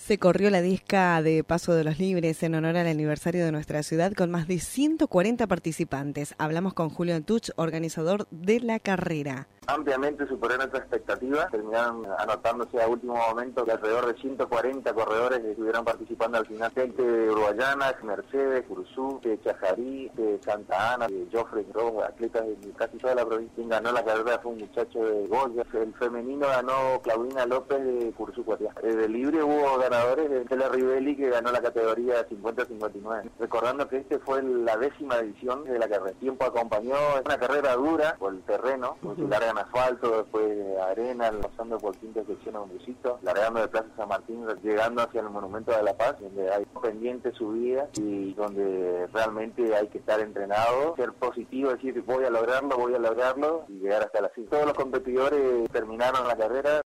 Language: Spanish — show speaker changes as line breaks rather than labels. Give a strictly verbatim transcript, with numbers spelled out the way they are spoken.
Se corrió la disca de Paso de los Libres en honor al aniversario de nuestra ciudad con más de ciento cuarenta participantes. Hablamos con Julio Tuch, organizador de la carrera.
Ampliamente superó nuestra expectativa, terminaron anotándose a último momento que alrededor de ciento cuarenta corredores que estuvieron participando al final, gente de Uruguayana, Mercedes, Curzú, de Chajarí, de Santa Ana, de Joffre, Rojo, atletas de casi toda la provincia. Quien ganó la carrera fue un muchacho de Goya, el femenino ganó Claudina López de Curzú, Cuatiá. De libre hubo ganadores de Tela Rivelli que ganó la categoría cincuenta a cincuenta y nueve. Recordando que este fue la décima edición de la carrera. El tiempo acompañó, es una carrera dura por el terreno, uh-huh. Muy larga en asfalto, después de arena, pasando por quinta sección a un busito, largando de Plaza San Martín, llegando hacia el Monumento de la Paz, donde hay pendientes subidas y donde realmente hay que estar entrenado, ser positivo, decir voy a lograrlo, voy a lograrlo y llegar hasta la cima. Todos los competidores terminaron la carrera